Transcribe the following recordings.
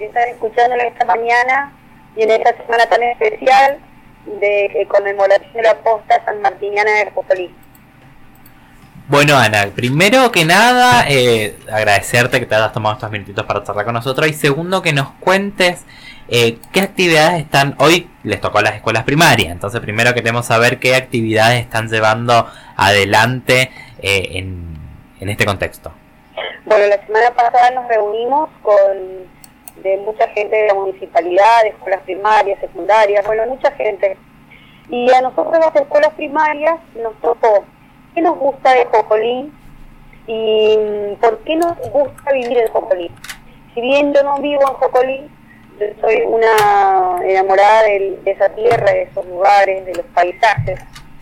que están escuchándola esta mañana y en esta semana tan especial de conmemoración de la posta sanmartiniana de Jocolí. Bueno, Ana, primero que nada, agradecerte que te hayas tomado estos minutitos para charlar con nosotros. Y segundo, que nos cuentes qué actividades están... Hoy les tocó a las escuelas primarias, entonces primero queremos saber qué actividades están llevando adelante en este contexto. Bueno, la semana pasada nos reunimos de mucha gente de la municipalidad, de escuelas primarias, secundarias, bueno, mucha gente. Y a nosotros las escuelas primarias nos tocó qué nos gusta de Jocolí y por qué nos gusta vivir en Jocolí. Si bien yo no vivo en Jocolí, yo soy una enamorada de esa tierra, de esos lugares, de los paisajes.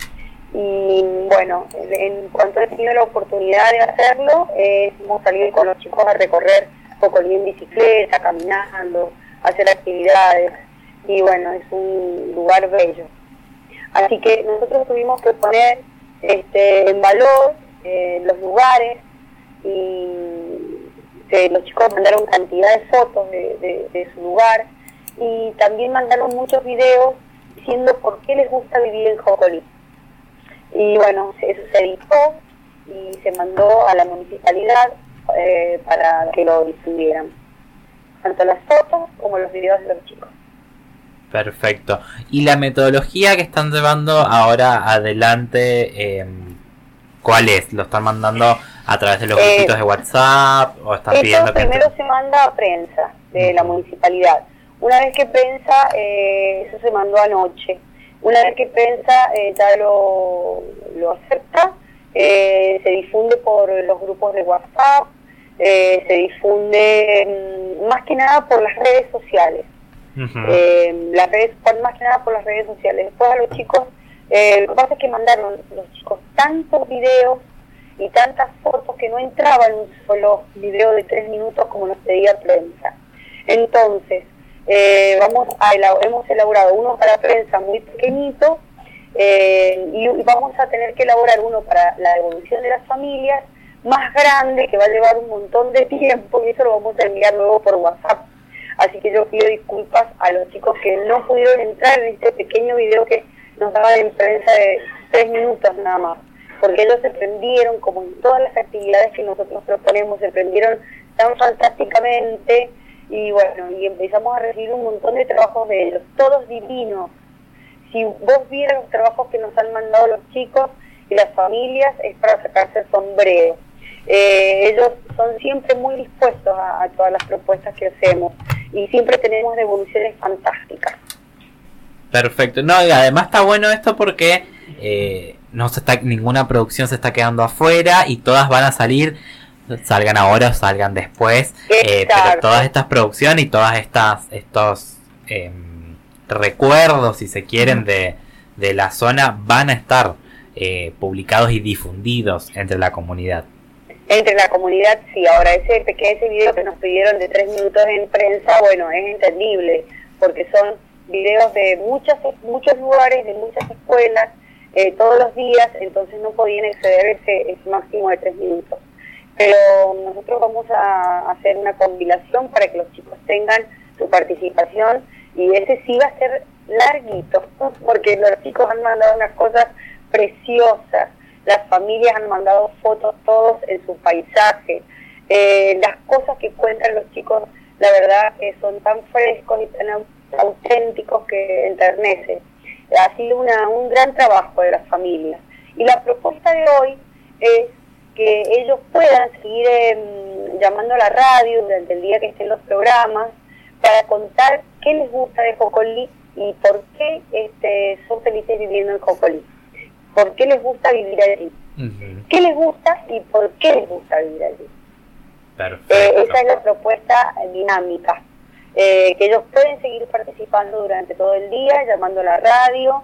Y bueno, en cuanto he tenido la oportunidad de hacerlo, hemos salido con los chicos a recorrer Jocolí en bicicleta, caminando, hacer actividades, y bueno, es un lugar bello. Así que nosotros tuvimos que poner en valor los lugares, y los chicos mandaron cantidad de fotos de su lugar, y también mandaron muchos videos diciendo por qué les gusta vivir en Jocolí. Y bueno, eso se editó y se mandó a la municipalidad para que lo difundieran, tanto las fotos como los videos de los chicos. Perfecto. ¿Y la metodología que están llevando ahora adelante, cuál es? ¿Lo están mandando a través de los grupitos de WhatsApp o están pidiendo que primero se manda a prensa de la municipalidad? Una vez que prensa, eso se mandó anoche. Una vez que prensa ya lo acepta, se difunde por los grupos de WhatsApp, se difunde más que nada por las redes sociales. Más que nada por las redes sociales. Después a los chicos, lo que pasa es que mandaron los chicos tantos videos y tantas fotos que no entraba en un solo video de 3 minutos como nos pedía prensa. Entonces, hemos elaborado uno para prensa muy pequeñito, y vamos a tener que elaborar uno para la devolución de las familias más grande, que va a llevar un montón de tiempo, y eso lo vamos a enviar luego por WhatsApp. Así que yo pido disculpas a los chicos que no pudieron entrar en este pequeño video que nos daba en prensa de 3 minutos nada más, porque ellos se prendieron, como en todas las actividades que nosotros proponemos, se prendieron tan fantásticamente. Y bueno, y empezamos a recibir un montón de trabajos de ellos, todos divinos. Si vos vieras los trabajos que nos han mandado los chicos y las familias, es para sacarse el sombrero. Ellos son siempre muy dispuestos a todas las propuestas que hacemos, y siempre tenemos devoluciones fantásticas. Perfecto. No, y además está bueno esto porque ninguna producción se está quedando afuera y todas van a salir, salgan ahora o salgan después, pero todas estas producciones y todas estos recuerdos, si se quieren, de la zona van a estar publicados y difundidos entre la comunidad. Entre la comunidad, sí. Ahora, ese video que nos pidieron de 3 minutos en prensa, bueno, es entendible, porque son videos de muchos lugares, de muchas escuelas, todos los días, entonces no podían exceder ese máximo de 3 minutos. Pero nosotros vamos a hacer una compilación para que los chicos tengan su participación, y ese sí va a ser larguito, porque los chicos han mandado unas cosas preciosas, las familias han mandado fotos todos en su paisaje, las cosas que cuentan los chicos, la verdad que son tan frescos y tan auténticos que enternecen. Ha sido un gran trabajo de las familias, y la propuesta de hoy es que ellos puedan seguir llamando a la radio durante el día que estén los programas para contar qué les gusta de Jocolí y por qué son felices viviendo en Jocolí, por qué les gusta vivir allí, qué les gusta y por qué les gusta vivir allí. Perfecto. Esa es la propuesta dinámica, que ellos pueden seguir participando durante todo el día, llamando a la radio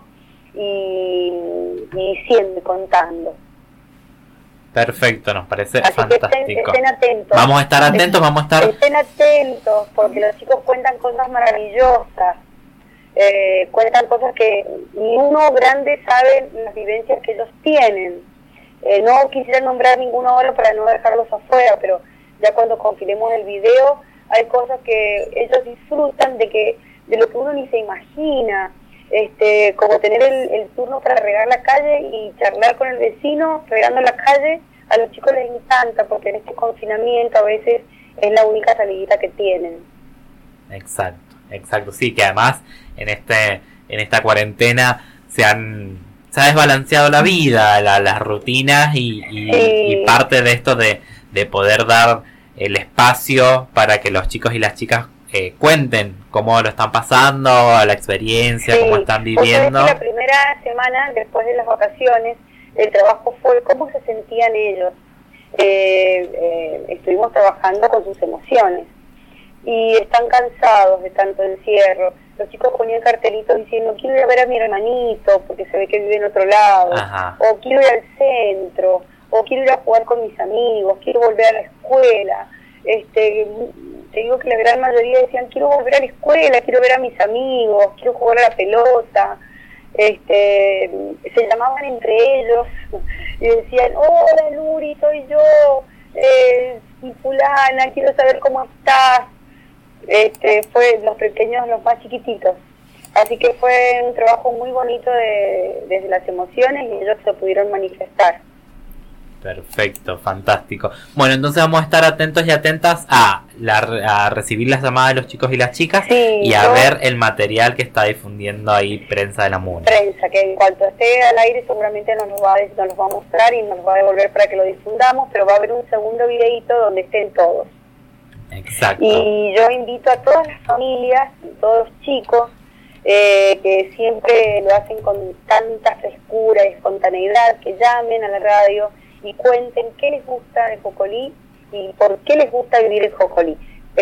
y diciendo y contando. Perfecto, nos parece así fantástico. Estén atentos. Vamos a estar atentos, Estén atentos, porque los chicos cuentan cosas maravillosas, cuentan cosas que ni uno grande sabe las vivencias que ellos tienen. No quisiera nombrar ninguno ahora para no dejarlos afuera, pero ya cuando confirmemos el video hay cosas que ellos disfrutan de lo que uno ni se imagina, como tener el turno para regar la calle y charlar con el vecino regando la calle. A los chicos les encanta porque en este confinamiento a veces es la única salidita que tienen. Exacto, sí, que además en esta cuarentena se ha desbalanceado la vida, las rutinas y parte de esto de poder dar el espacio para que los chicos y las chicas cuenten cómo lo están pasando, la experiencia, cómo están viviendo. La primera semana después de las vacaciones el trabajo fue cómo se sentían ellos. Estuvimos trabajando con sus emociones y están cansados de tanto encierro. Los chicos ponían cartelitos diciendo quiero ir a ver a mi hermanito porque se ve que vive en otro lado. Ajá. O quiero ir al centro, o quiero ir a jugar con mis amigos, quiero volver a la escuela. Te digo que la gran mayoría decían quiero volver a la escuela, quiero ver a mis amigos, quiero jugar a la pelota. Se llamaban entre ellos y decían hola Luri, soy yo, fulana, quiero saber cómo estás. Fue los pequeños, los más chiquititos, así que fue un trabajo muy bonito desde las emociones y ellos se pudieron manifestar. Perfecto, fantástico. Bueno, entonces vamos a estar atentos y atentas a recibir las llamadas de los chicos y las chicas, y a ver el material que está difundiendo ahí Prensa de la Muna. Prensa, que en cuanto esté al aire seguramente nos los va a mostrar y nos los va a devolver para que lo difundamos, pero va a haber un segundo videíto donde estén todos. Exacto. Y yo invito a todas las familias, todos los chicos, que siempre lo hacen con tanta frescura y espontaneidad, que llamen a la radio y cuenten qué les gusta de Jocolí y por qué les gusta vivir en Jocolí.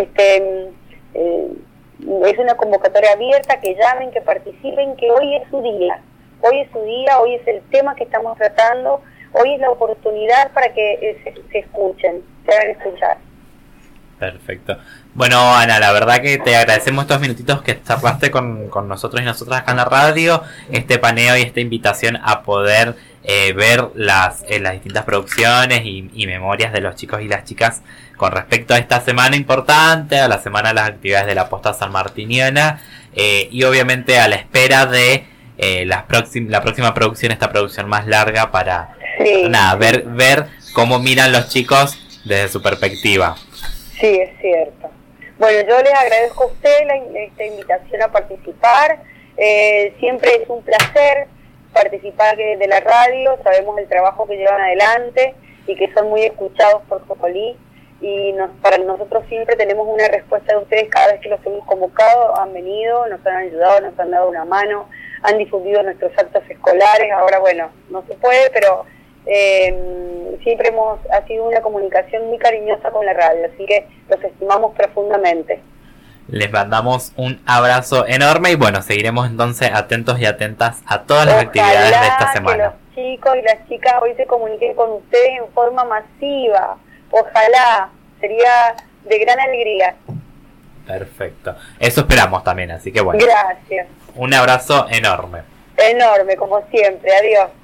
Es una convocatoria abierta, que llamen, que participen, que hoy es su día, hoy es el tema que estamos tratando, hoy es la oportunidad para que se escuchen, se hagan escuchar. Perfecto. Bueno, Ana, la verdad que te agradecemos estos minutitos que charlaste con nosotros y nosotras acá en la radio, este paneo y esta invitación a poder ver las distintas producciones y memorias de los chicos y las chicas con respecto a esta semana importante, a la semana de las actividades de la Posta Sanmartiniana, y obviamente a la espera de la próxima producción, esta producción más larga para ver cómo miran los chicos desde su perspectiva. Sí, es cierto. Bueno, yo les agradezco a usted esta invitación a participar. Siempre es un placer participar de la radio. Sabemos el trabajo que llevan adelante y que son muy escuchados por Jocolí. Y para nosotros siempre tenemos una respuesta de ustedes cada vez que los hemos convocado. Han venido, nos han ayudado, nos han dado una mano, han difundido nuestros actos escolares. Ahora, bueno, no se puede, pero siempre ha sido una comunicación muy cariñosa con la radio, así que los estimamos profundamente. Les mandamos un abrazo enorme y bueno, seguiremos entonces atentos y atentas a todas las actividades de esta semana. Que los chicos y las chicas hoy se comuniquen con ustedes en forma masiva, ojalá, sería de gran alegría. Perfecto, eso esperamos también, así que bueno. Gracias. Un abrazo enorme. Enorme, como siempre, adiós.